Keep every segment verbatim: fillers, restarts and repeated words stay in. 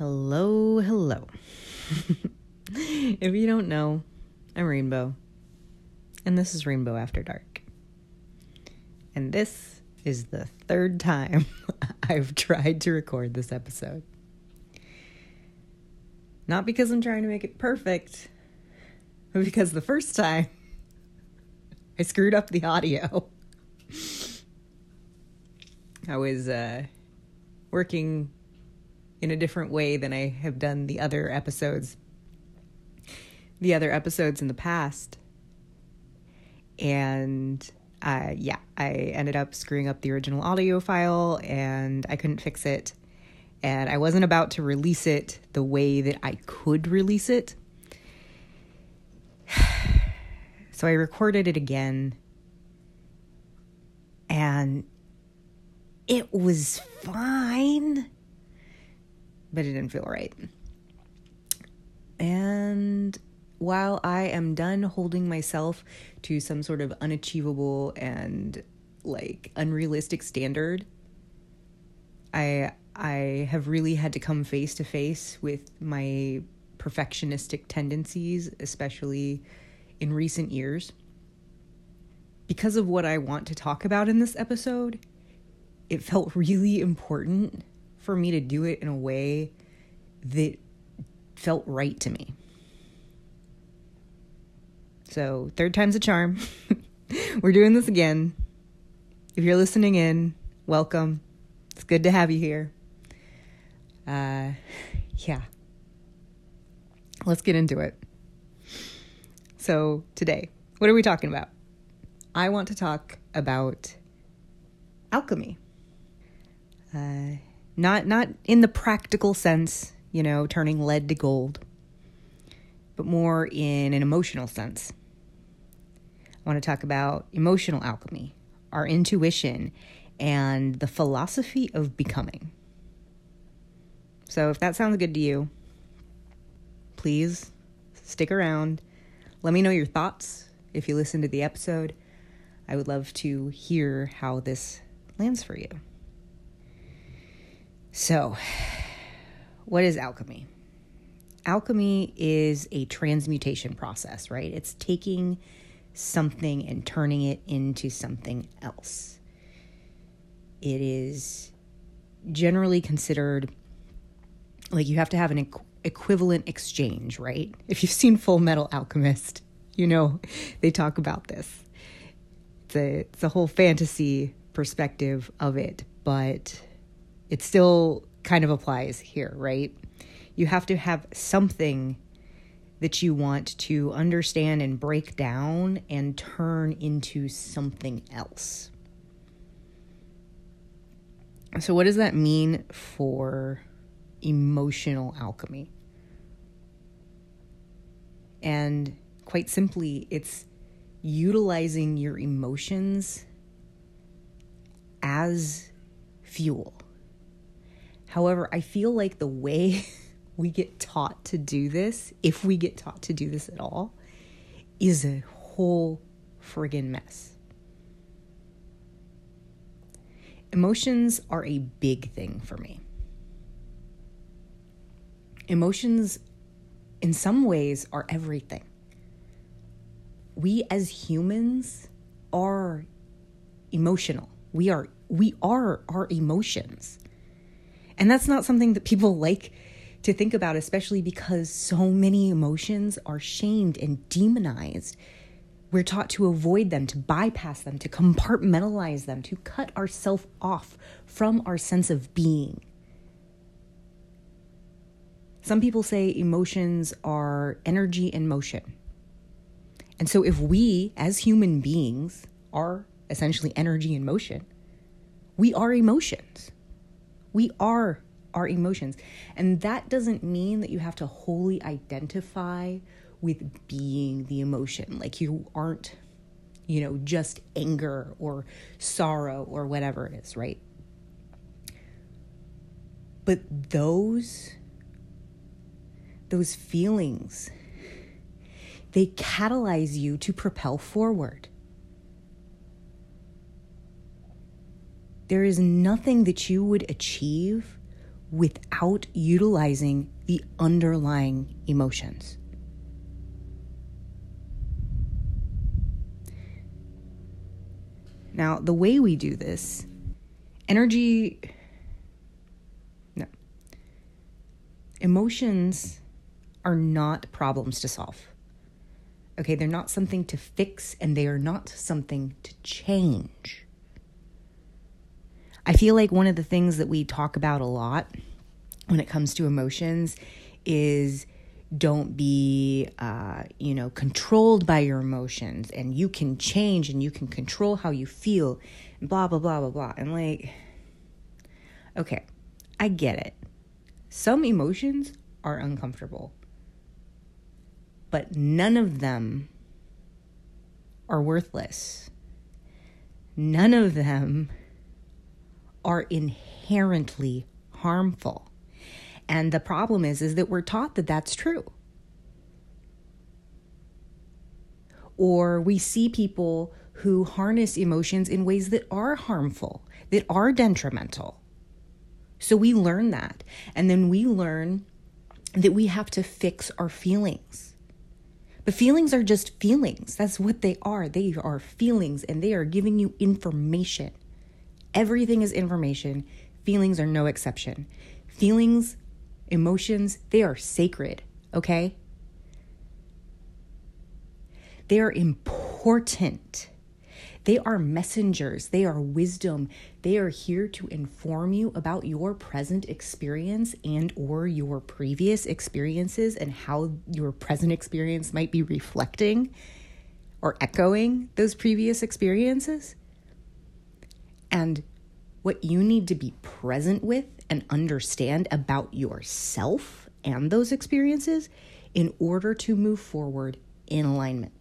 Hello, hello. If you don't know, I'm Rainbow, and this is Rainbow After Dark. And this is the third time I've tried to record this episode. Not because I'm trying to make it perfect, but because the first time I screwed up the audio. I was uh, working in a different way than I have done the other episodes, the other episodes in the past. And uh, yeah, I ended up screwing up the original audio file and I couldn't fix it. And I wasn't about to release it the way that I could release it. So I recorded it again. And it was fine, but it didn't feel right. And while I am done holding myself to some sort of unachievable and like unrealistic standard, I I have really had to come face to face with my perfectionistic tendencies, especially in recent years. Because of what I want to talk about in this episode, it felt really important for me to do it in a way that felt right to me. So, third time's a charm. We're doing this again. If you're listening in, welcome. It's good to have you here. Uh, yeah. Let's get into it. So, today, what are we talking about? I want to talk about alchemy. Uh, not not in the practical sense, you know, turning lead to gold, but more in an emotional sense. I want to talk about emotional alchemy, our intuition, and the philosophy of becoming. So if that sounds good to you, please stick around. Let me know your thoughts if you listen to the episode. I would love to hear how this lands for you. So, what is alchemy? Alchemy is a transmutation process, right? It's taking something and turning it into something else. It is generally considered like you have to have an equ- equivalent exchange, right? If you've seen Full Metal Alchemist, you know they talk about this. It's a, it's a whole fantasy perspective of it, but it still kind of applies here, right? You have to have something that you want to understand and break down and turn into something else. So what does that mean for emotional alchemy? And quite simply, it's utilizing your emotions as fuel. However, I feel like the way we get taught to do this, if we get taught to do this at all, is a whole friggin' mess. Emotions are a big thing for me. Emotions, in some ways, are everything. We as humans are emotional. We are we are our emotions. And that's not something that people like to think about, especially because so many emotions are shamed and demonized. We're taught to avoid them, to bypass them, to compartmentalize them, to cut ourselves off from our sense of being. Some people say emotions are energy in motion. And so if we, as human beings, are essentially energy in motion, we are emotions. We are our emotions. And that doesn't mean that you have to wholly identify with being the emotion. Like you aren't, you know, just anger or sorrow or whatever it is, right? But those, those feelings, they catalyze you to propel forward. There is nothing that you would achieve without utilizing the underlying emotions. Now, the way we do this, energy, no, emotions are not problems to solve. Okay, they're not something to fix, and they are not something to change. I feel like one of the things that we talk about a lot when it comes to emotions is don't be, uh, you know, controlled by your emotions, and you can change and you can control how you feel, and blah, blah, blah, blah, blah. And like, okay, I get it. Some emotions are uncomfortable, but none of them are worthless. None of them are inherently harmful. And the problem is, is that we're taught that that's true. Or we see people who harness emotions in ways that are harmful, that are detrimental. So we learn that. And then we learn that we have to fix our feelings. But feelings are just feelings. That's what they are. They are feelings, and they are giving you information. Everything is information. Feelings are no exception. Feelings, emotions, they are sacred, okay? They are important. They are messengers. They are wisdom. They are here to inform you about your present experience and or your previous experiences, and how your present experience might be reflecting or echoing those previous experiences. And what you need to be present with and understand about yourself and those experiences in order to move forward in alignment.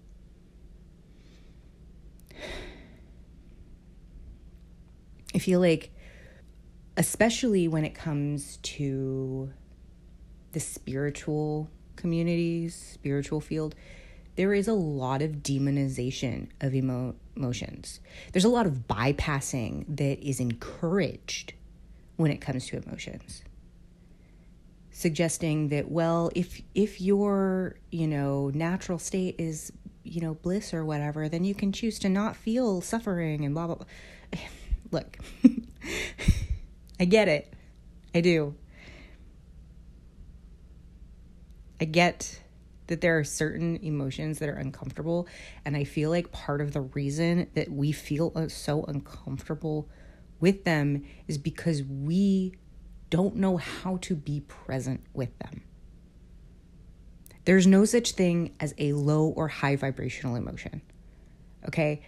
I feel like, especially when it comes to the spiritual communities, spiritual field, there is a lot of demonization of emo- emotions. There's a lot of bypassing that is encouraged when it comes to emotions. Suggesting that, well, if if your, you know, natural state is, you know, bliss or whatever, then you can choose to not feel suffering and blah, blah, blah. Look, I get it. I do. I get that there are certain emotions that are uncomfortable. And I feel like part of the reason that we feel so uncomfortable with them is because we don't know how to be present with them. There's no such thing as a low or high vibrational emotion. Okay?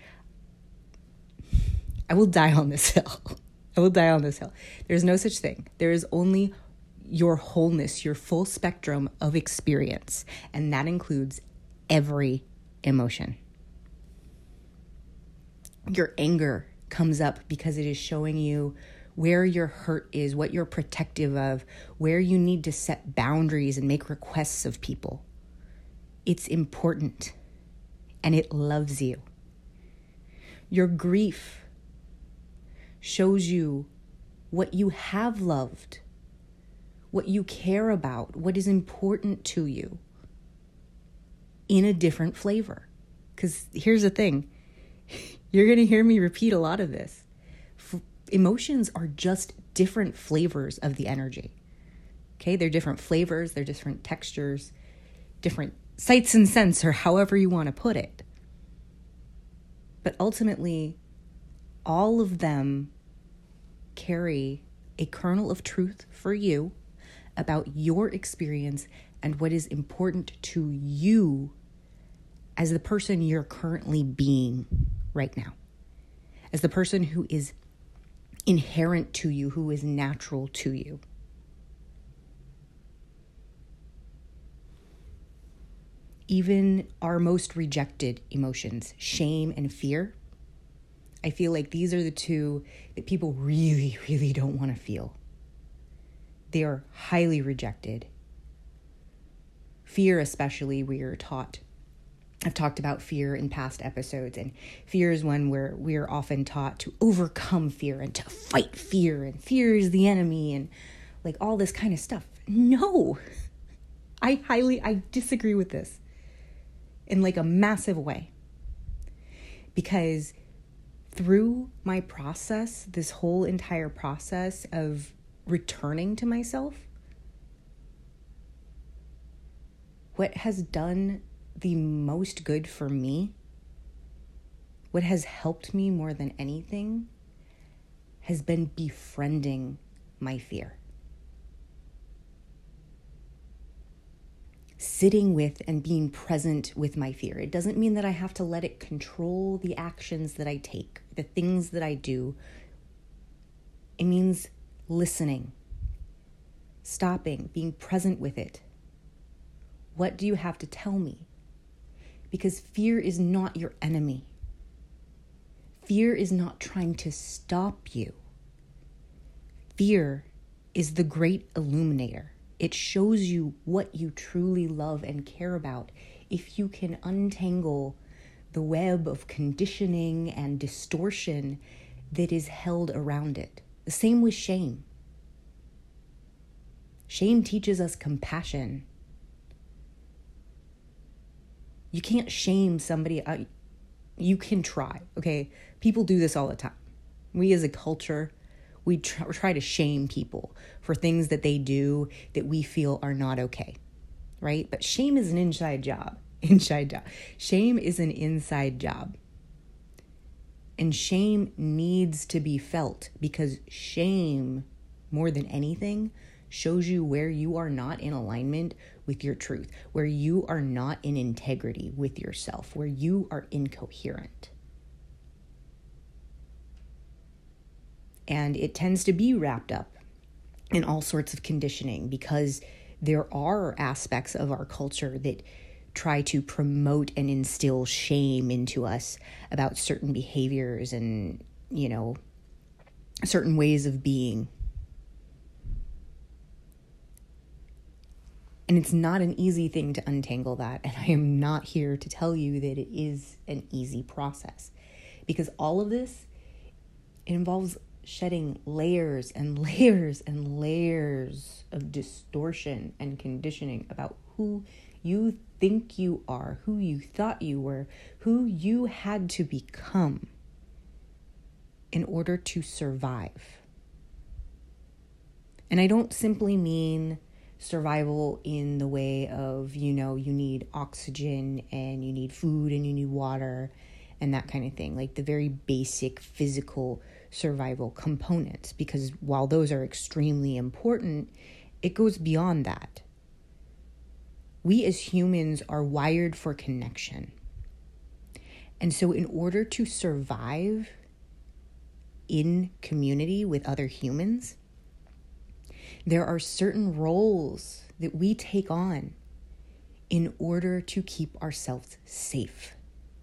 I will die on this hill. I will die on this hill. There's no such thing. There is only your wholeness, your full spectrum of experience. And that includes every emotion. Your anger comes up because it is showing you where your hurt is, what you're protective of, where you need to set boundaries and make requests of people. It's important, and it loves you. Your grief shows you what you have loved, what you care about, what is important to you in a different flavor. Because here's the thing, you're going to hear me repeat a lot of this. F- emotions are just different flavors of the energy. Okay, they're different flavors, they're different textures, different sights and scents, or however you want to put it. But ultimately, all of them carry a kernel of truth for you about your experience and what is important to you as the person you're currently being right now, as the person who is inherent to you, who is natural to you. Even our most rejected emotions, shame and fear, I feel like these are the two that people really, really don't want to feel. They are highly rejected. Fear especially, we are taught. I've talked about fear in past episodes, and fear is one where we are often taught to overcome fear and to fight fear, and fear is the enemy, and like all this kind of stuff. No, I highly, I disagree with this in like a massive way. Because through my process, this whole entire process of returning to myself, what has done the most good for me, what has helped me more than anything, has been befriending my fear. Sitting with and being present with my fear. It doesn't mean that I have to let it control the actions that I take, the things that I do. It means listening, stopping, being present with it. What do you have to tell me? Because fear is not your enemy. Fear is not trying to stop you. Fear is the great illuminator. It shows you what you truly love and care about if you can untangle the web of conditioning and distortion that is held around it. The same with shame. Shame teaches us compassion. You can't shame somebody. Uh, you can try, okay? People do this all the time. We as a culture, we try, try to shame people for things that they do that we feel are not okay, right? But shame is an inside job. Inside job. Shame is an inside job. And shame needs to be felt because shame, more than anything, shows you where you are not in alignment with your truth, where you are not in integrity with yourself, where you are incoherent. And it tends to be wrapped up in all sorts of conditioning because there are aspects of our culture that try to promote and instill shame into us about certain behaviors and, you know, certain ways of being. And it's not an easy thing to untangle that. And I am not here to tell you that it is an easy process because all of this, it involves shedding layers and layers and layers of distortion and conditioning about who you think you are, who you thought you were, who you had to become in order to survive. And I don't simply mean survival in the way of, you know, you need oxygen and you need food and you need water and that kind of thing, like the very basic physical survival components, because while those are extremely important, it goes beyond that. We as humans are wired for connection. And so in order to survive in community with other humans, there are certain roles that we take on in order to keep ourselves safe.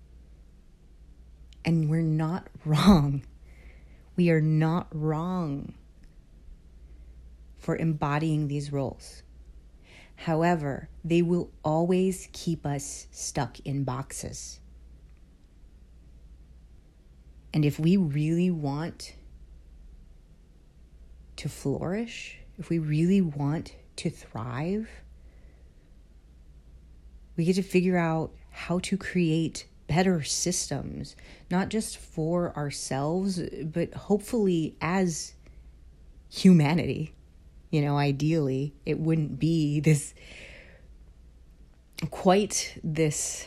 And we're not wrong. We are not wrong for embodying these roles. However, they will always keep us stuck in boxes. And if we really want to flourish, if we really want to thrive, we get to figure out how to create better systems, not just for ourselves, but hopefully as humanity. You know, ideally, it wouldn't be this, quite this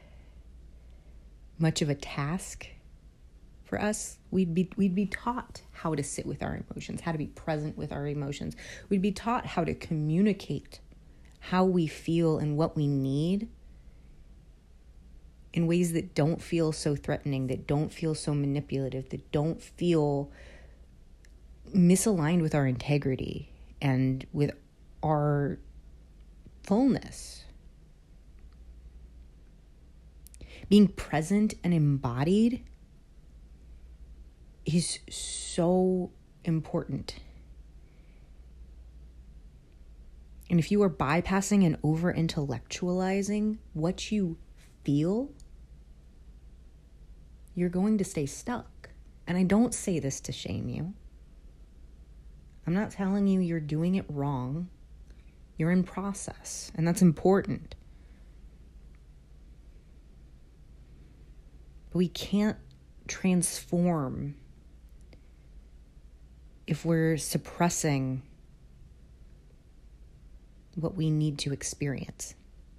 much of a task for us. We'd be, we'd be taught how to sit with our emotions, how to be present with our emotions. We'd be taught how to communicate how we feel and what we need in ways that don't feel so threatening, that don't feel so manipulative, that don't feel misaligned with our integrity and with our fullness. Being present and embodied is so important. And if you are bypassing and over-intellectualizing what you feel, you're going to stay stuck. And I don't say this to shame you. I'm not telling you you're doing it wrong. You're in process, and that's important. But we can't transform if we're suppressing what we need to experience.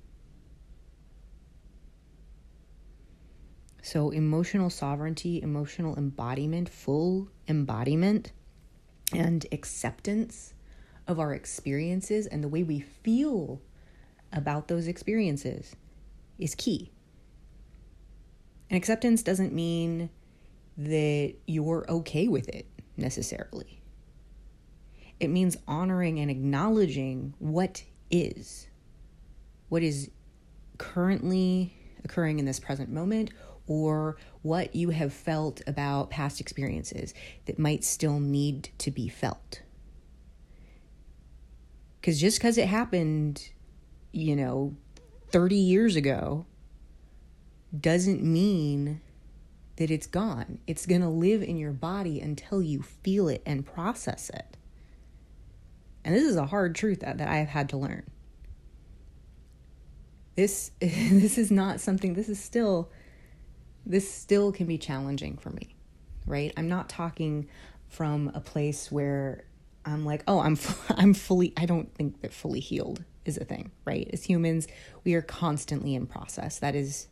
So emotional sovereignty, emotional embodiment, full embodiment, and acceptance of our experiences and the way we feel about those experiences is key. And acceptance doesn't mean that you're okay with it necessarily. It means honoring and acknowledging what is, what is currently occurring in this present moment, or what you have felt about past experiences that might still need to be felt. Because just because it happened, you know, thirty years ago, doesn't mean that it's gone. It's going to live in your body until you feel it and process it. And this is a hard truth that, that I have had to learn. This, this is not something, this is still, this still can be challenging for me, right? I'm not talking from a place where I'm like, oh, I'm, I'm fully, I don't think that fully healed is a thing, right? As humans, we are constantly in process. That is,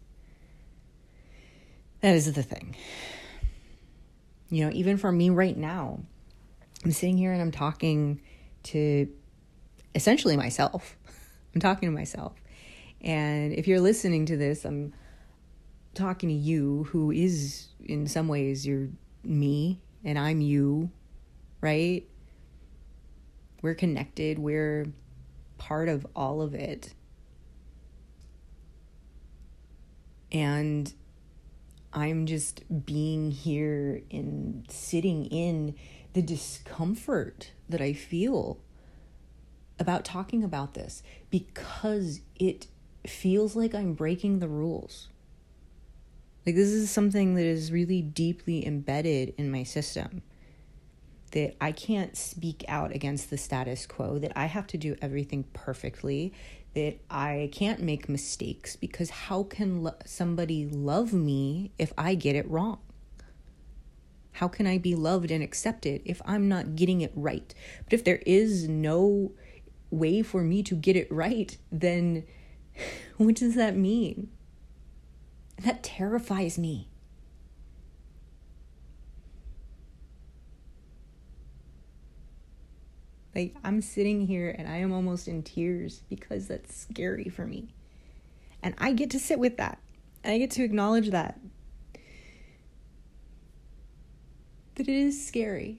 that is the thing. You know, even for me right now, I'm sitting here and I'm talking to essentially myself. I'm talking to myself. And if you're listening to this, I'm talking to you, who is in some ways you're me and I'm you, right? We're connected. We're part of all of it. And I'm just being here and sitting in the discomfort that I feel about talking about this, because it feels like I'm breaking the rules. Like, this is something that is really deeply embedded in my system, that I can't speak out against the status quo, that I have to do everything perfectly, that I can't make mistakes, because how can lo- somebody love me if I get it wrong? How can I be loved and accepted if I'm not getting it right? But if there is no way for me to get it right, then what does that mean? That terrifies me. Like, I'm sitting here and I am almost in tears because that's scary for me. And I get to sit with that. And I get to acknowledge that. That it is scary.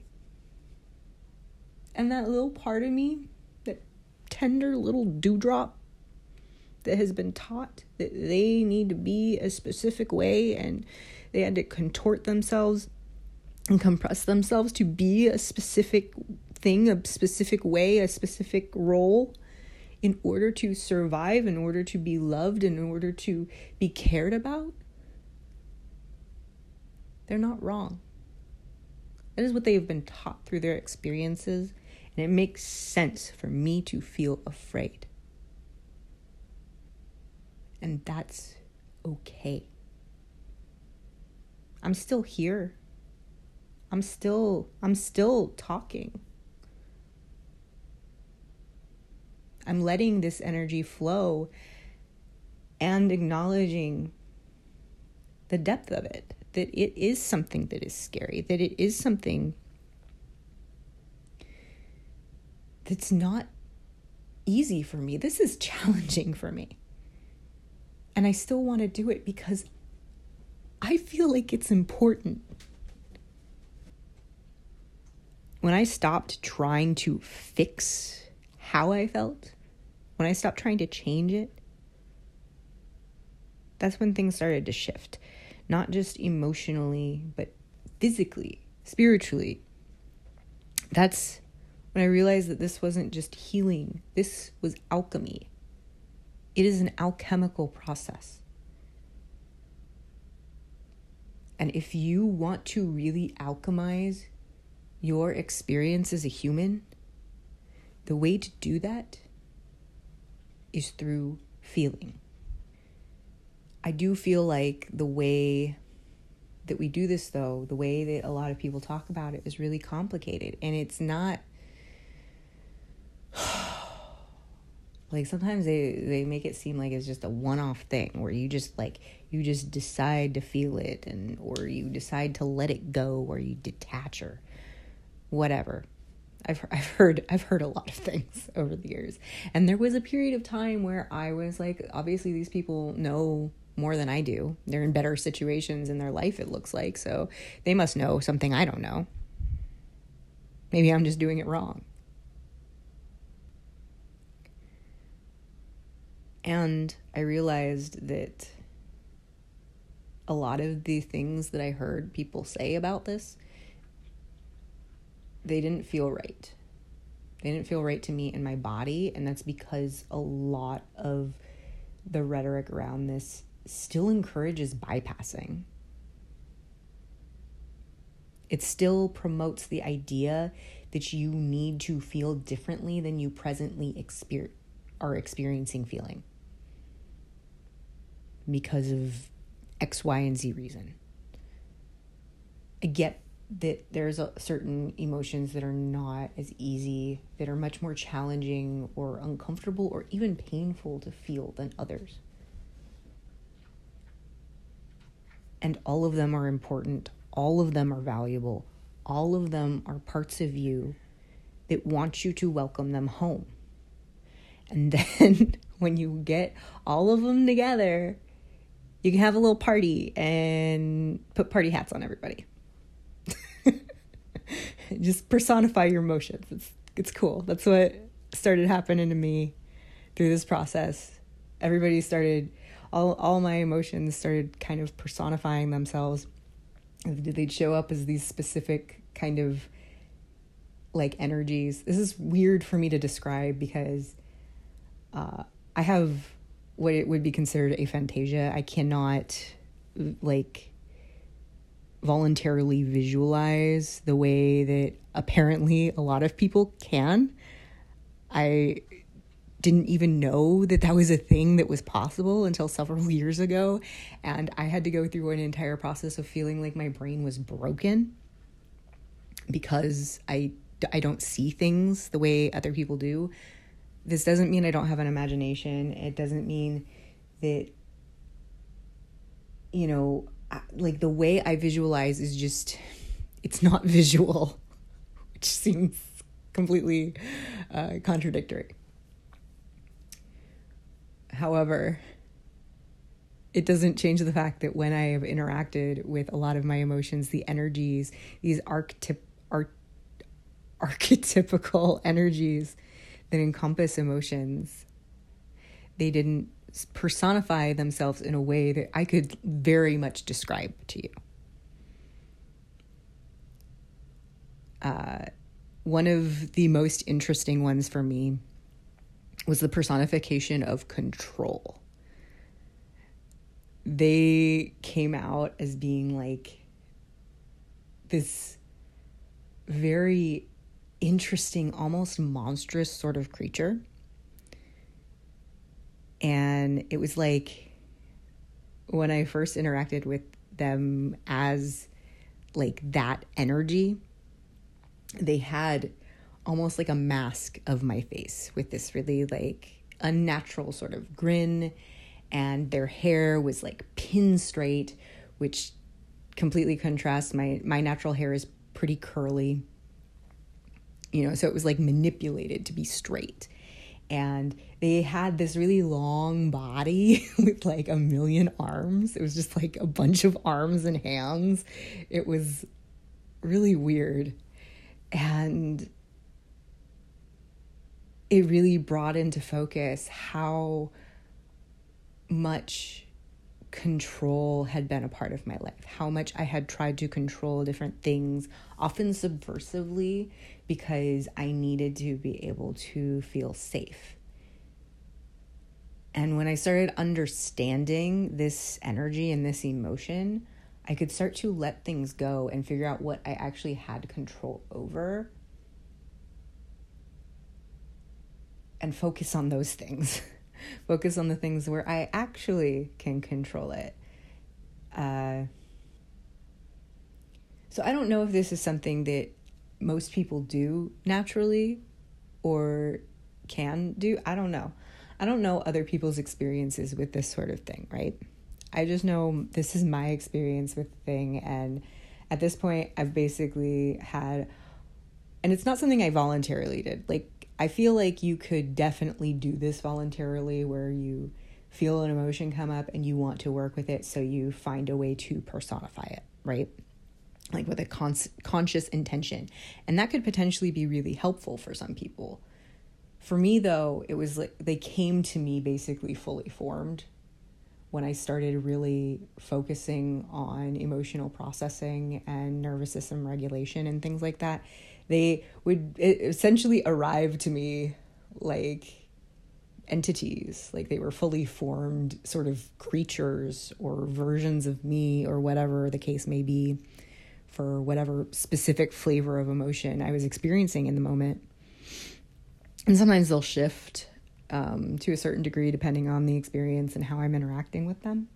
And that little part of me, that tender little dewdrop that has been taught that they need to be a specific way and they had to contort themselves and compress themselves to be a specific thing, a specific way, a specific role in order to survive, in order to be loved, in order to be cared about. They're not wrong. That is what they have been taught through their experiences, and it makes sense for me to feel afraid. And that's okay. I'm still here. I'm still, I'm still talking. I'm letting this energy flow and acknowledging the depth of it, that it is something that is scary, that it is something that's not easy for me. This is challenging for me. And I still want to do it because I feel like it's important. When I stopped trying to fix how I felt, when I stopped trying to change it, that's when things started to shift. Not just emotionally, but physically, spiritually. That's when I realized that this wasn't just healing. This was alchemy. It is an alchemical process. And if you want to really alchemize your experience as a human, the way to do that is through feeling. I do feel like the way that we do this, though, the way that a lot of people talk about it is really complicated. And it's not like sometimes they, they make it seem like it's just a one-off thing where you just like, you just decide to feel it and, or you decide to let it go, or you detach or whatever. I've, I've heard, I've heard a lot of things over the years. And there was a period of time where I was like, obviously these people know more than I do. They're in better situations in their life, it looks like. So they must know something I don't know. Maybe I'm just doing it wrong. And I realized that a lot of the things that I heard people say about this, they didn't feel right. They didn't feel right to me in my body. And that's because a lot of the rhetoric around this still encourages bypassing. It still promotes the idea that you need to feel differently than you presently exper- are experiencing feeling because of X, Y, and Z reason. I get that there's a certain emotions that are not as easy, that are much more challenging or uncomfortable or even painful to feel than others. And all of them are important. All of them are valuable. All of them are parts of you that want you to welcome them home. And then when you get all of them together, you can have a little party and put party hats on everybody. Just personify your emotions. It's it's cool. That's what started happening to me through this process. Everybody started, all all my emotions started kind of personifying themselves. They'd show up as these specific kind of like energies. This is weird for me to describe because uh, I have what it would be considered aphantasia. I cannot like voluntarily visualize the way that apparently a lot of people can. I didn't even know that that was a thing that was possible until several years ago. And I had to go through an entire process of feeling like my brain was broken because I, I don't see things the way other people do. This doesn't mean I don't have an imagination. It doesn't mean that, you know, like the way I visualize is just, it's not visual, which seems completely uh, contradictory. However, it doesn't change the fact that when I have interacted with a lot of my emotions, the energies, these archetyp- ar- archetypical energies that encompass emotions, they didn't personify themselves in a way that I could very much describe to you. Uh, one of the most interesting ones for me was the personification of control. They came out as being like this very interesting, almost monstrous sort of creature. And it was like when I first interacted with them as like that energy, they had almost like a mask of my face with this really like unnatural sort of grin, and their hair was like pin straight, which completely contrasts. My, my natural hair is pretty curly, you know, so it was like manipulated to be straight. And they had this really long body with like a million arms. It was just like a bunch of arms and hands. It was really weird. And it really brought into focus how much control had been a part of my life, how much I had tried to control different things, often subversively, because I needed to be able to feel safe. And when I started understanding this energy and this emotion, I could start to let things go and figure out what I actually had control over and focus on those things. Focus on the things where I actually can control it. Uh, so I don't know if this is something that most people do naturally or can do. I don't know. I don't know other people's experiences with this sort of thing, right? I just know this is my experience with the thing. And at this point, I've basically had, and it's not something I voluntarily did. Like, I feel like you could definitely do this voluntarily, where you feel an emotion come up and you want to work with it, so you find a way to personify it, right? Like with a con- conscious intention. And that could potentially be really helpful for some people. For me, though, it was like they came to me basically fully formed when I started really focusing on emotional processing and nervous system regulation and things like that. They would essentially arrive to me like entities, like they were fully formed sort of creatures or versions of me or whatever the case may be for whatever specific flavor of emotion I was experiencing in the moment. And sometimes they'll shift um, to a certain degree depending on the experience and how I'm interacting with them.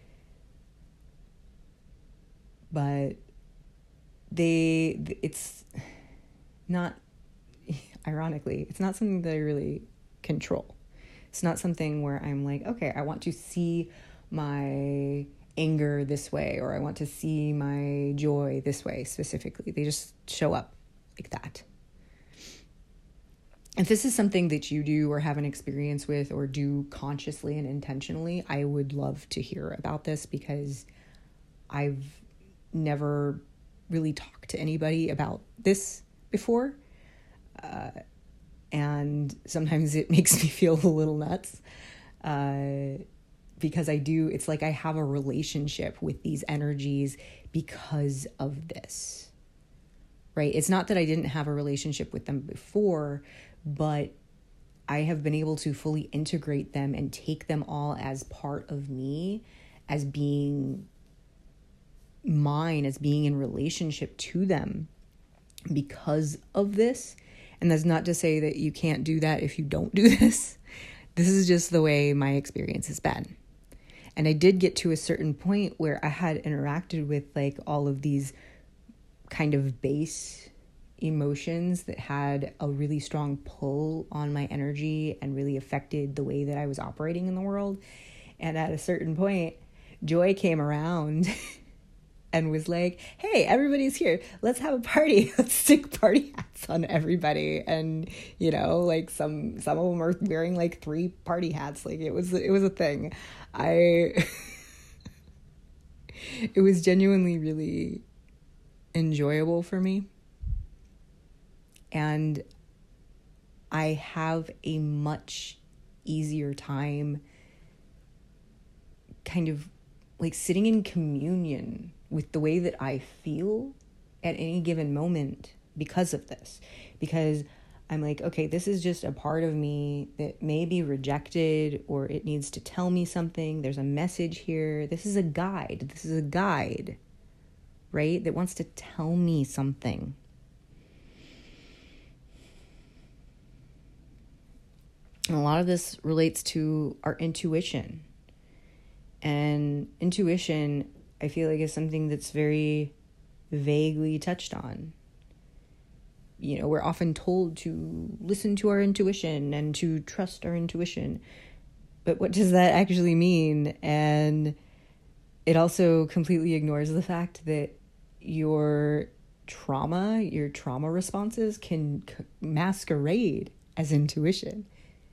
But they, it's not, ironically, it's not something that I really control. It's not something where I'm like, okay, I want to see my anger this way, or I want to see my joy this way specifically. They just show up like that. If this is something that you do or have an experience with or do consciously and intentionally, I would love to hear about this, because I've never really talked to anybody about this before. Uh, and sometimes it makes me feel a little nuts. Uh, because I do, it's like I have a relationship with these energies because of this, right? It's not that I didn't have a relationship with them before, but I have been able to fully integrate them and take them all as part of me, as being mine, as being in relationship to them because of this. And that's not to say that you can't do that if you don't do this. This is just the way my experience has been. And I did get to a certain point where I had interacted with like all of these kind of base emotions that had a really strong pull on my energy and really affected the way that I was operating in the world. And at a certain point, Joy came around and was like, hey, everybody's here. Let's have a party. Let's stick party hats on everybody. And, you know, like some, some of them are wearing like three party hats. Like it was, it was a thing. I, it was genuinely really enjoyable for me. And I have a much easier time kind of like sitting in communion with the way that I feel at any given moment because of this. Because I'm like, okay, this is just a part of me that may be rejected, or it needs to tell me something. There's a message here. This is a guide. This is a guide, right? That wants to tell me something. And a lot of this relates to our intuition. And intuition, I feel like, is something that's very vaguely touched on. You know, we're often told to listen to our intuition and to trust our intuition. But what does that actually mean? And it also completely ignores the fact that your trauma, your trauma responses can masquerade as intuition.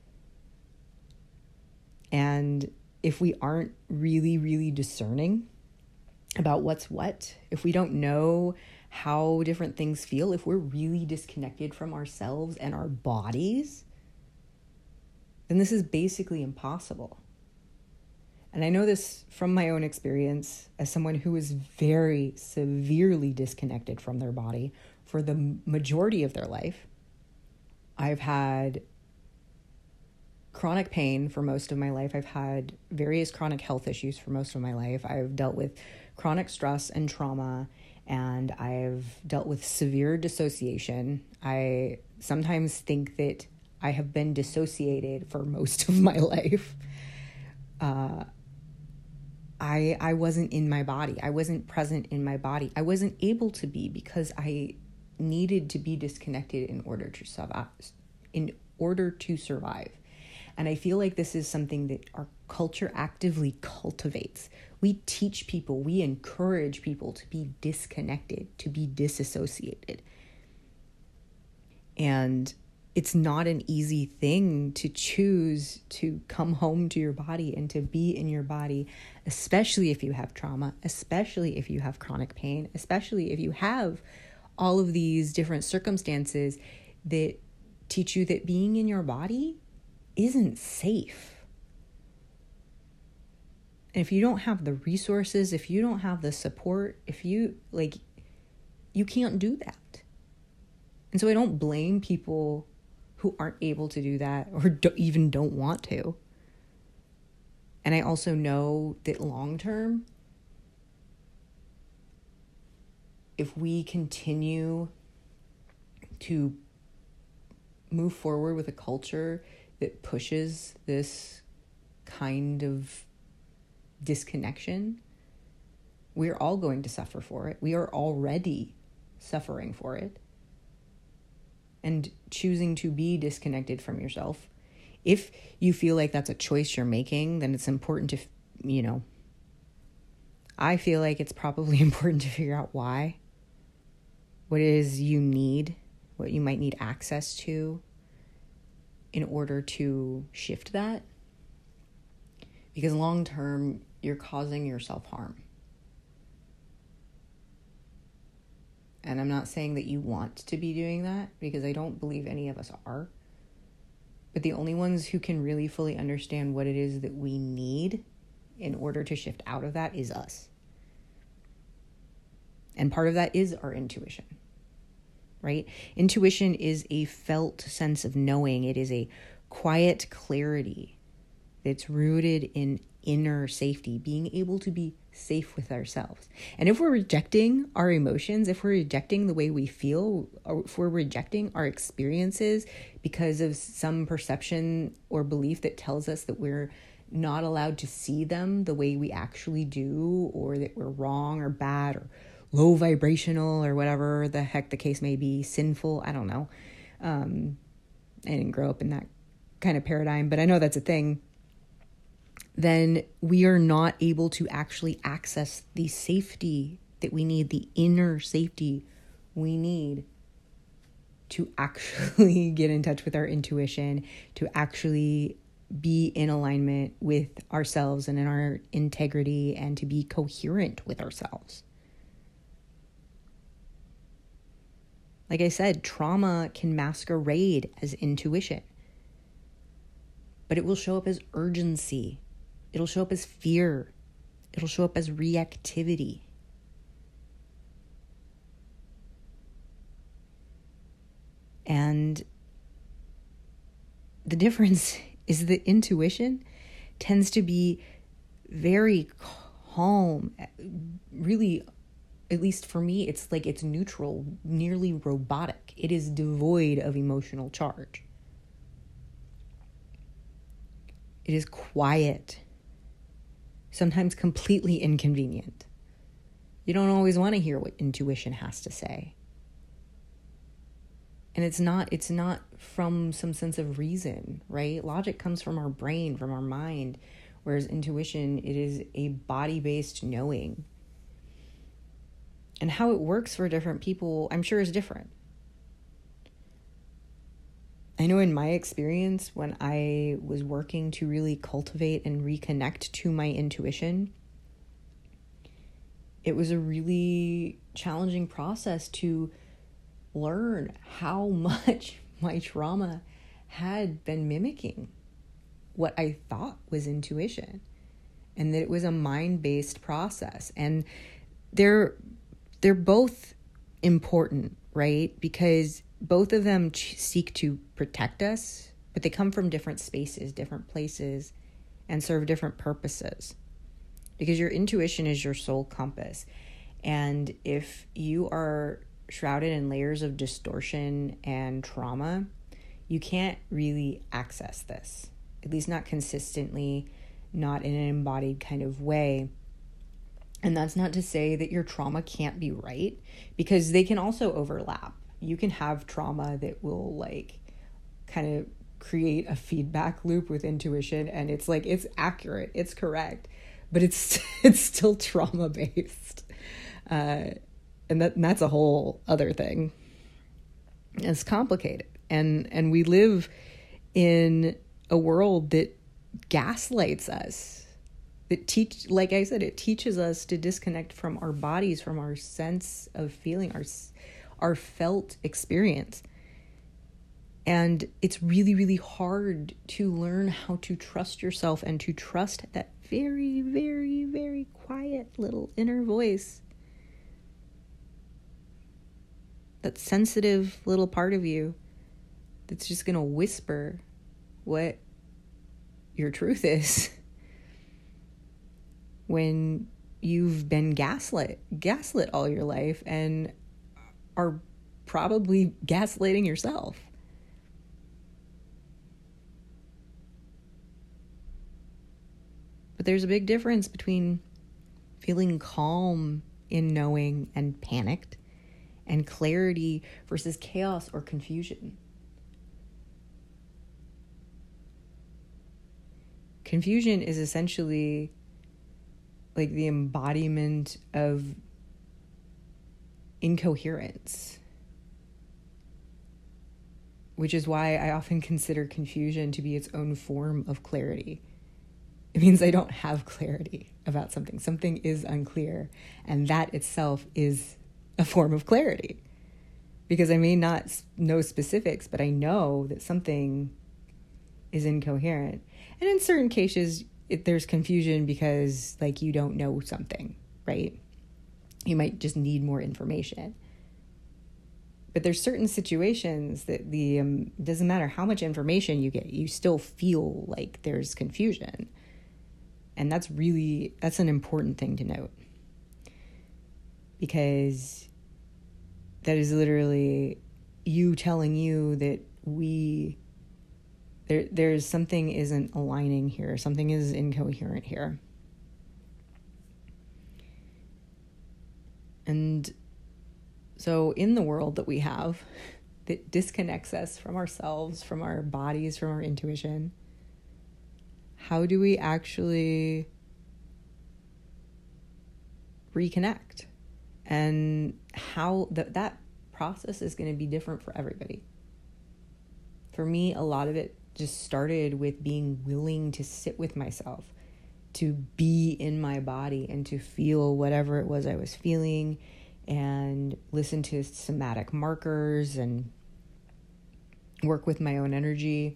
And if we aren't really, really discerning about what's what, if we don't know how different things feel, if we're really disconnected from ourselves and our bodies, then this is basically impossible. And I know this from my own experience as someone who is very severely disconnected from their body for the majority of their life. I've had chronic pain for most of my life. I've had various chronic health issues for most of my life. I've dealt with chronic stress and trauma, and I've dealt with severe dissociation. I sometimes think that I have been dissociated for most of my life. Uh, I I wasn't in my body. I wasn't present in my body. I wasn't able to be because I needed to be disconnected in order to survive. In order to survive. And I feel like this is something that our culture actively cultivates. We teach people, we encourage people to be disconnected, to be disassociated. And it's not an easy thing to choose to come home to your body and to be in your body, especially if you have trauma, especially if you have chronic pain, especially if you have all of these different circumstances that teach you that being in your body isn't safe. And if you don't have the resources, if you don't have the support, if you, like, you can't do that. And so I don't blame people who aren't able to do that or don't, even don't want to. And I also know that long term, if we continue to move forward with a culture that pushes this kind of disconnection, we're all going to suffer for it. We are already suffering for it. And choosing to be disconnected from yourself, if you feel like that's a choice you're making, then it's important to, you know, I feel like it's probably important to figure out why, what it is you need, what you might need access to in order to shift that. Because long term, you're causing yourself harm. And I'm not saying that you want to be doing that, because I don't believe any of us are. But the only ones who can really fully understand what it is that we need in order to shift out of that is us. And part of that is our intuition, right? Intuition is a felt sense of knowing. It is a quiet clarity that's rooted in inner safety, being able to be safe with ourselves. And if we're rejecting our emotions, if we're rejecting the way we feel, or if we're rejecting our experiences because of some perception or belief that tells us that we're not allowed to see them the way we actually do, or that we're wrong or bad or low vibrational or whatever the heck the case may be, sinful, I don't know. Um, I didn't grow up in that kind of paradigm, but I know that's a thing. Then we are not able to actually access the safety that we need, the inner safety we need to actually get in touch with our intuition, to actually be in alignment with ourselves and in our integrity, and to be coherent with ourselves. Like I said, trauma can masquerade as intuition, but it will show up as urgency. It'll show up as fear. It'll show up as reactivity. And the difference is that intuition tends to be very calm, really, at least for me, it's like it's neutral, nearly robotic. It is devoid of emotional charge. It is quiet, sometimes completely inconvenient. You don't always want to hear what intuition has to say. And it's not it's not from some sense of reason, right? Logic comes from our brain, from our mind, whereas intuition, it is a body-based knowing. And how it works for different people, I'm sure, is different. I know in my experience, when I was working to really cultivate and reconnect to my intuition, it was a really challenging process to learn how much my trauma had been mimicking what I thought was intuition, and that it was a mind-based process. And they're they're both important, right? Because both of them ch- seek to protect us, but they come from different spaces, different places, and serve different purposes. because your intuition is your soul compass. And if you are shrouded in layers of distortion and trauma, you can't really access this, at least not consistently, not in an embodied kind of way. And that's not to say that your trauma can't be right, because they can also overlap. You can have trauma that will like kind of create a feedback loop with intuition, and it's like it's accurate, it's correct, but it's it's still trauma based, uh, and that and that's a whole other thing. It's complicated, and and we live in a world that gaslights us. That teach, like I said, it teaches us to disconnect from our bodies, from our sense of feeling, our our felt experience. And it's really, really hard to learn how to trust yourself and to trust that very, very, very quiet little inner voice. That sensitive little part of you that's just going to whisper what your truth is when you've been gaslit, gaslit all your life and are probably gaslighting yourself. But there's a big difference between feeling calm in knowing and panicked, and clarity versus chaos or confusion. Confusion is essentially like the embodiment of incoherence, which is why I often consider confusion to be its own form of clarity. It means I don't have clarity about something. Something is unclear, and that itself is a form of clarity, because I may not know specifics, but I know that something is incoherent. And in certain cases, it, there's confusion because like you don't know something, right? You might just need more information. But there's certain situations that the um, doesn't matter how much information you get, you still feel like there's confusion. And that's really, that's an important thing to note, because that is literally you telling you that we, there, there's something isn't aligning here. Something is incoherent here. And so in the world that we have that disconnects us from ourselves, from our bodies, from our intuition, how do we actually reconnect? And how that that process is going to be different for everybody. For me, a lot of it just started with being willing to sit with myself, to be in my body and to feel whatever it was I was feeling, and listen to somatic markers and work with my own energy.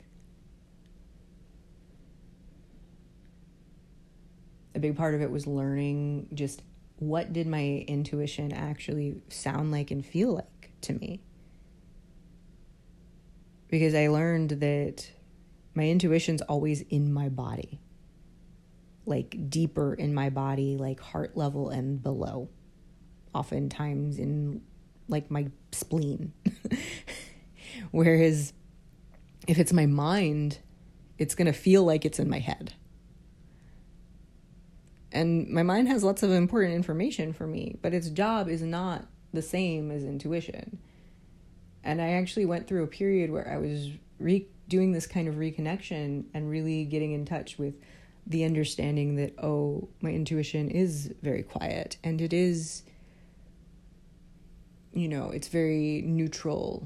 A big part of it was learning just what did my intuition actually sound like and feel like to me. Because I learned that my intuition's always in my body, like deeper in my body, like heart level and below, oftentimes in like my spleen. Whereas if it's my mind, it's going to feel like it's in my head. And my mind has lots of important information for me, but its job is not the same as intuition. And I actually went through a period where I was re- doing this kind of reconnection and really getting in touch with the understanding that, oh, my intuition is very quiet, and it is, you know, it's very neutral.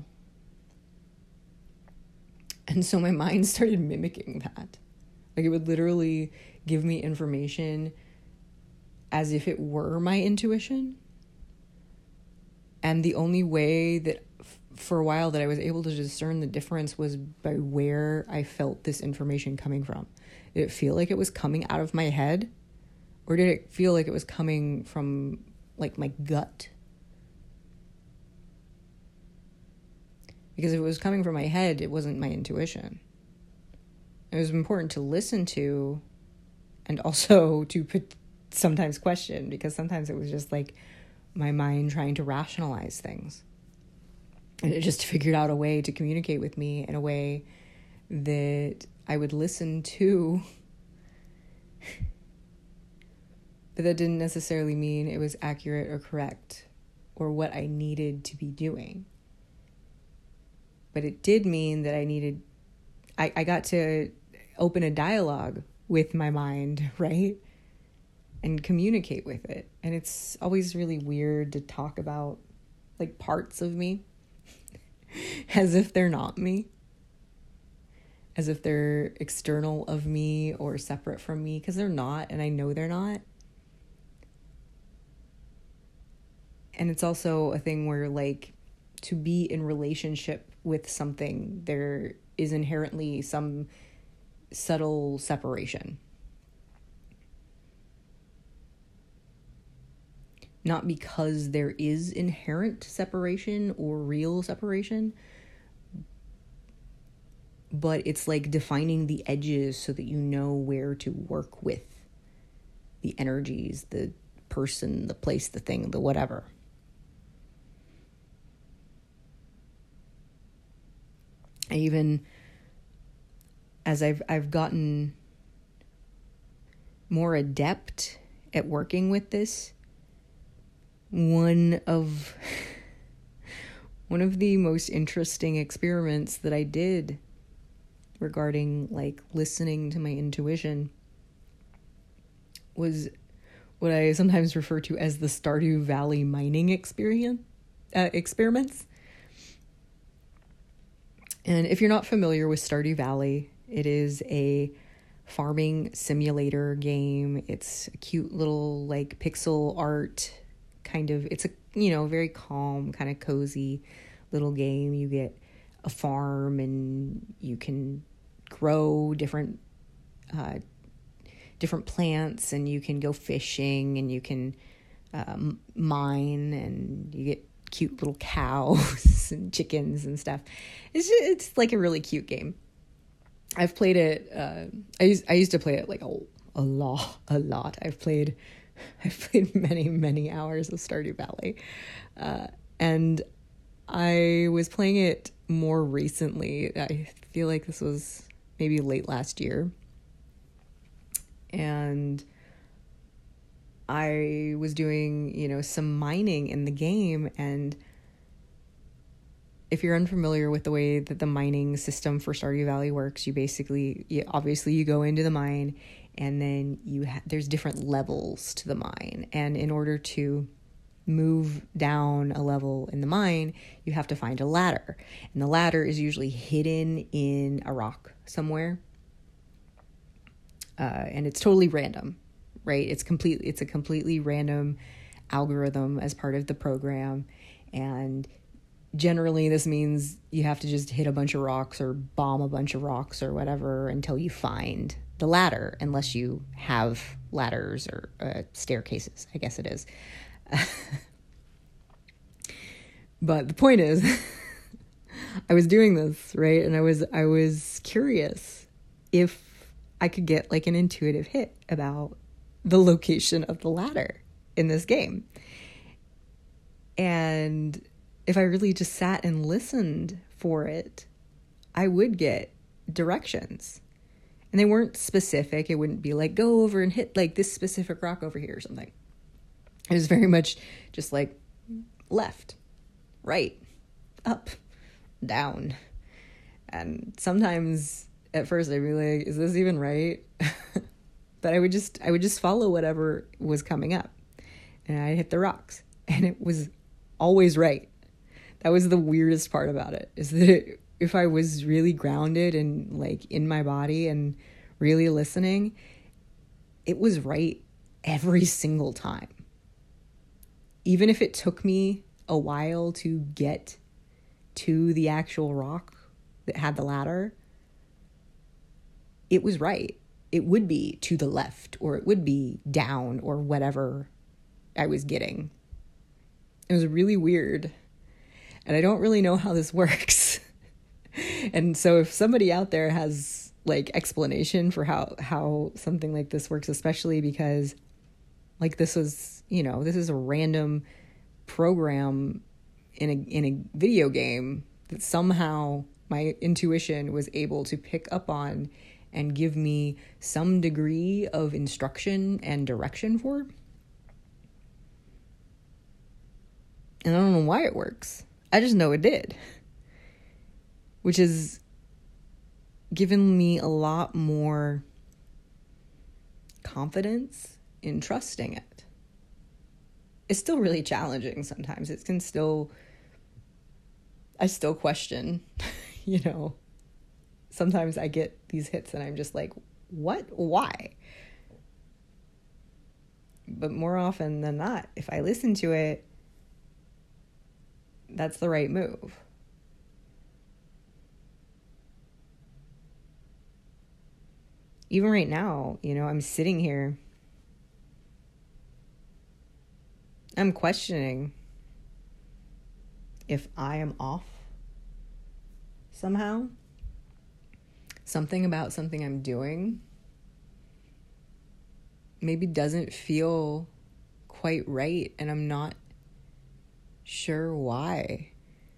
And so my mind started mimicking that. Like it would literally give me information as if it were my intuition. And the only way that f- for a while that I was able to discern the difference was by where I felt this information coming from. Did it feel like it was coming out of my head? Or did it feel like it was coming from like my gut? Because if it was coming from my head, it wasn't my intuition. It was important to listen to, and also to sometimes question, because sometimes it was just like my mind trying to rationalize things. And it just figured out a way to communicate with me in a way that I would listen to. But that didn't necessarily mean it was accurate or correct or what I needed to be doing. But it did mean that I needed, I, I got to open a dialogue with my mind, right? And communicate with it. And it's always really weird to talk about like parts of me as if they're not me, as if they're external of me or separate from me, because they're not, and I know they're not. And it's also a thing where, like, to be in relationship with something, there is inherently some subtle separation. Not because there is inherent separation or real separation, but it's like defining the edges so that you know where to work with the energies, the person, the place, the thing, the whatever. I even, as I've I've gotten more adept at working with this, one of one of the most interesting experiments that I did regarding like listening to my intuition was what I sometimes refer to as the Stardew Valley mining experience uh, experiments. And if you're not familiar with Stardew Valley, it is a farming simulator game. It's a cute little like pixel art kind of, it's a, you know, very calm, kind of cozy little game. You get a farm and you can grow different uh, different plants, and you can go fishing, and you can um, mine, and you get cute little cows and chickens and stuff. It's just, it's like a really cute game. I've played it. Uh, I used I used to play it like a a lot, a lot. I've played, I've played many many hours of Stardew Valley, uh, and I was playing it more recently. I feel like this was maybe late last year, and I was doing, you know, some mining in the game. And if you're unfamiliar with the way that the mining system for Stardew Valley works, you basically, you, obviously you go into the mine, and then you ha- there's different levels to the mine. And in order to move down a level in the mine, you have to find a ladder. And the ladder is usually hidden in a rock somewhere. Uh, and it's totally random. Right? It's complete. It's a completely random algorithm as part of the program. And generally this means you have to just hit a bunch of rocks or bomb a bunch of rocks or whatever until you find the ladder, unless you have ladders or uh, staircases, I guess it is. But the point is, I was doing this, right? And I was, I was curious if I could get like an intuitive hit about the location of the ladder in this game. And if I really just sat and listened for it, I would get directions. And they weren't specific. It wouldn't be like, go over and hit like this specific rock over here or something. It was very much just like left, right, up, down. And sometimes at first I'd be like, is this even right? But I would just, I would just follow whatever was coming up, and I'd hit the rocks, and it was always right. That was the weirdest part about it, is that it, if I was really grounded and like in my body and really listening, it was right every single time. Even if it took me a while to get to the actual rock that had the ladder, it was right. It would be to the left, or it would be down, or whatever I was getting. It was really weird. And I don't really know how this works. And so if somebody out there has like explanation for how, how something like this works, especially because Like this was, you know, this is a random program in a in a video game that somehow my intuition was able to pick up on and give me some degree of instruction and direction for. And I don't know why it works. I just know it did. Which has given me a lot more confidence in trusting it. It's still really challenging sometimes. It can still, I still question, you know, sometimes I get these hits and I'm just like, what? Why? But more often than not, if I listen to it, that's the right move. Even right now, you know, I'm sitting here. I'm questioning if I am off somehow. Something about something I'm doing maybe doesn't feel quite right, and I'm not sure why.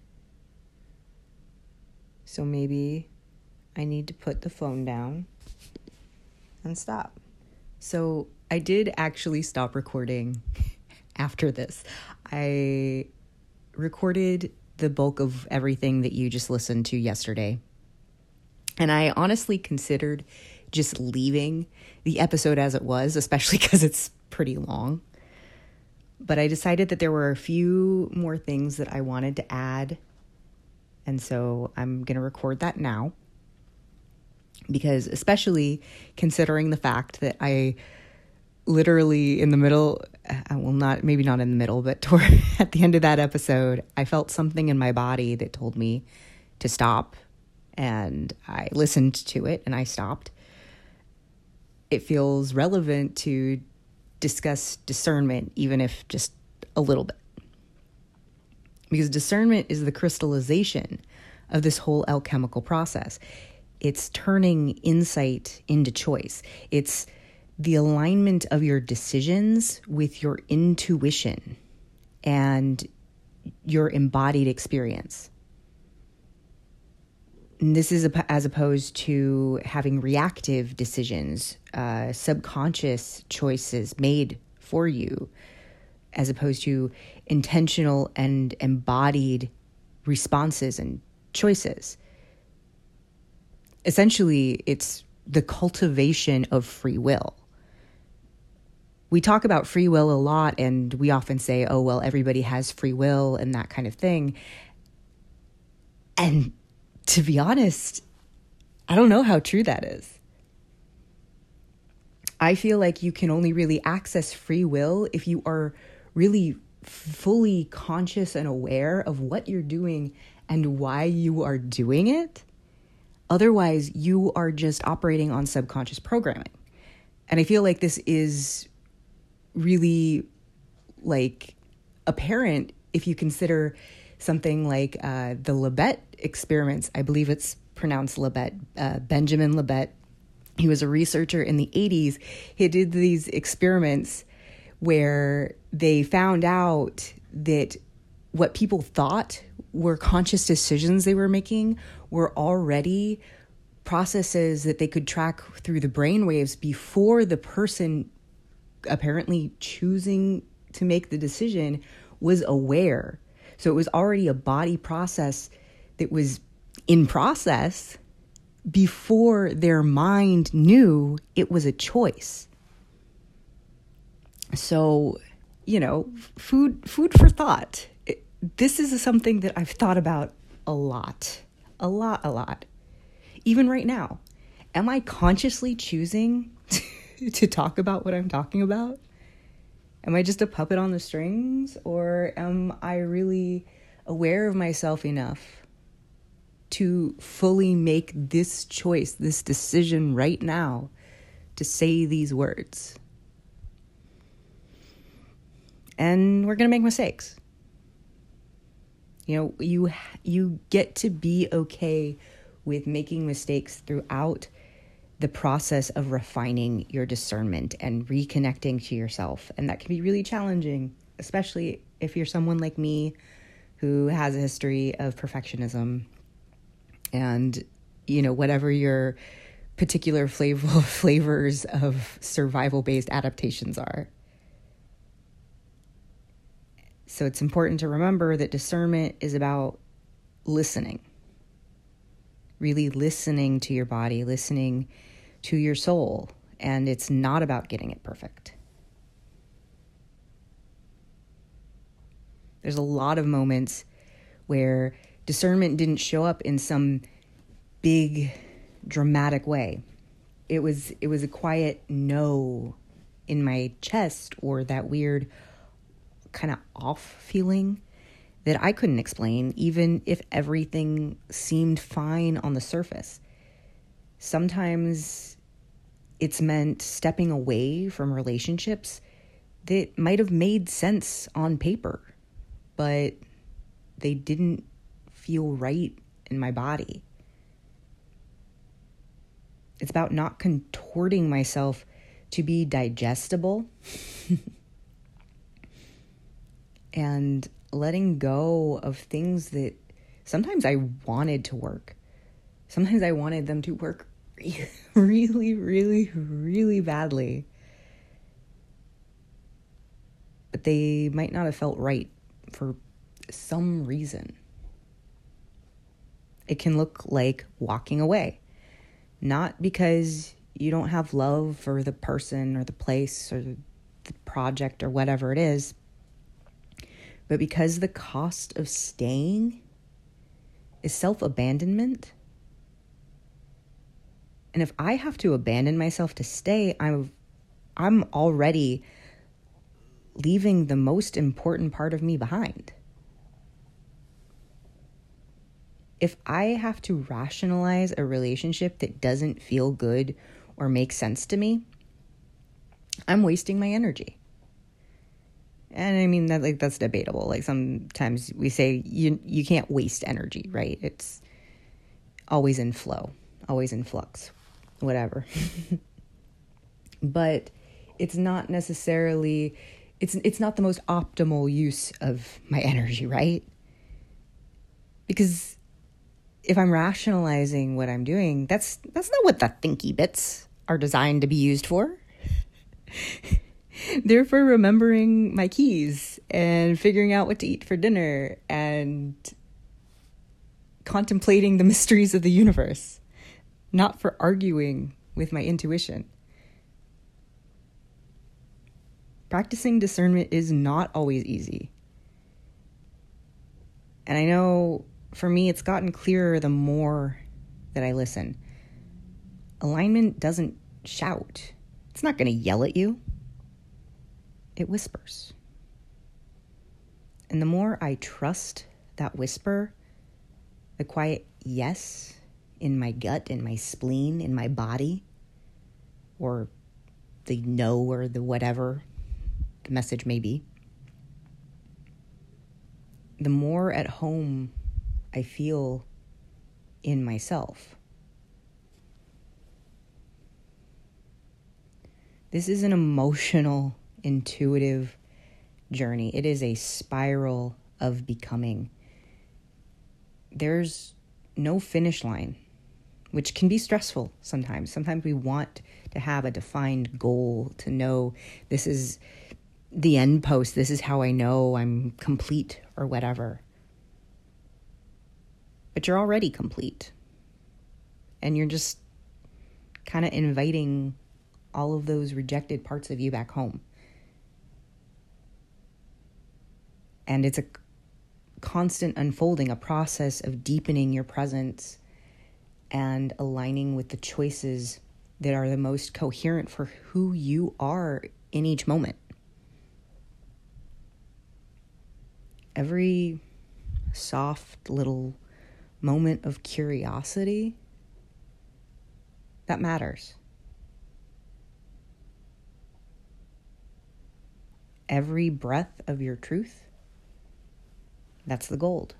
So maybe I need to put the phone down and stop. So I did actually stop recording after this. I recorded the bulk of everything that you just listened to yesterday. And I honestly considered just leaving the episode as it was, especially because it's pretty long. But I decided that there were a few more things that I wanted to add. And so I'm going to record that now. Because especially considering the fact that I literally in the middle, I will not, maybe not in the middle, but toward, at the end of that episode, I felt something in my body that told me to stop. And I listened to it and I stopped. It feels relevant to discuss discernment, even if just a little bit. Because discernment is the crystallization of this whole alchemical process. It's turning insight into choice. It's the alignment of your decisions with your intuition and your embodied experience. And this is as opposed to having reactive decisions, uh, subconscious choices made for you, as opposed to intentional and embodied responses and choices. Essentially, it's the cultivation of free will. We talk about free will a lot, and we often say, oh, well, everybody has free will and that kind of thing. And to be honest, I don't know how true that is. I feel like you can only really access free will if you are really fully conscious and aware of what you're doing and why you are doing it. Otherwise, you are just operating on subconscious programming. And I feel like this is really like apparent if you consider something like uh, the Libet experiments. I believe it's pronounced Libet, uh, Benjamin Libet. He was a researcher in the eighties. He did these experiments where they found out that what people thought were conscious decisions they were making were already processes that they could track through the brainwaves before the person apparently choosing to make the decision was aware. So it was already a body process that was in process before their mind knew it was a choice. So, you know, food food for thought. It, this is something that I've thought about a lot, a lot, a lot. Even right now, am I consciously choosing to, to talk about what I'm talking about? Am I just a puppet on the strings, or am I really aware of myself enough to fully make this choice, this decision right now to say these words? And we're going to make mistakes. You know, you you get to be okay with making mistakes throughout the process of refining your discernment and reconnecting to yourself. And that can be really challenging, especially if you're someone like me who has a history of perfectionism and, you know, whatever your particular flavor flavors of survival-based adaptations are. So it's important to remember that discernment is about listening. Really listening to your body, listening to your soul. And it's not about getting it perfect. There's a lot of moments where discernment didn't show up in some big, dramatic way. It was it was a quiet no in my chest, or that weird kind of off feeling that I couldn't explain, even if everything seemed fine on the surface. Sometimes it's meant stepping away from relationships that might have made sense on paper, but they didn't feel right in my body. It's about not contorting myself to be digestible and letting go of things that sometimes I wanted to work. Sometimes I wanted them to work really, really, really badly. But they might not have felt right for some reason. It can look like walking away. Not because you don't have love for the person or the place or the project or whatever it is, but because the cost of staying is self-abandonment. And if I have to abandon myself to stay, I'm I'm already leaving the most important part of me behind. If I have to rationalize a relationship that doesn't feel good or make sense to me, I'm wasting my energy. And I mean, that like that's debatable. Like sometimes we say you you can't waste energy, right? It's always in flow, always in flux, whatever. But it's not necessarily, it's it's not the most optimal use of my energy, right? Because if I'm rationalizing what I'm doing, that's that's not what the thinky bits are designed to be used for. They're for remembering my keys and figuring out what to eat for dinner and contemplating the mysteries of the universe, not for arguing with my intuition. Practicing discernment is not always easy. And I know for me, it's gotten clearer the more that I listen. Alignment doesn't shout. It's not going to yell at you. It whispers. And the more I trust that whisper, the quiet yes in my gut, in my spleen, in my body, or the no or the whatever the message may be, the more at home I feel in myself. This is an emotional, intuitive journey. It is a spiral of becoming. There's no finish line, which can be stressful sometimes. Sometimes we want to have a defined goal, to know this is the end post, this is how I know I'm complete or whatever. But you're already complete. And you're just kind of inviting all of those rejected parts of you back home. And it's a constant unfolding, a process of deepening your presence and aligning with the choices that are the most coherent for who you are in each moment. Every soft little moment of curiosity, that matters. Every breath of your truth, that's the gold.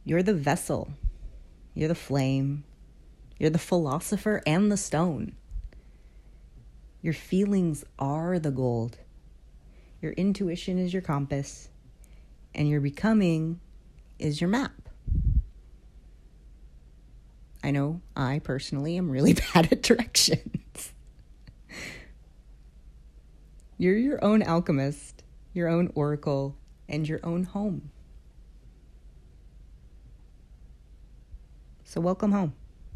You're the vessel. You're the flame. You're the philosopher and the stone. Your feelings are the gold. Your intuition is your compass. And your becoming is your map. I know I personally am really bad at directions. You're your own alchemist, your own oracle, and your own home. So welcome home.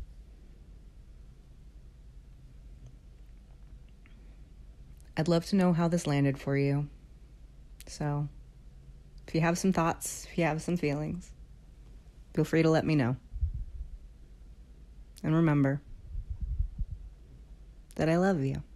I'd love to know how this landed for you. So if you have some thoughts, if you have some feelings, feel free to let me know. And remember that I love you.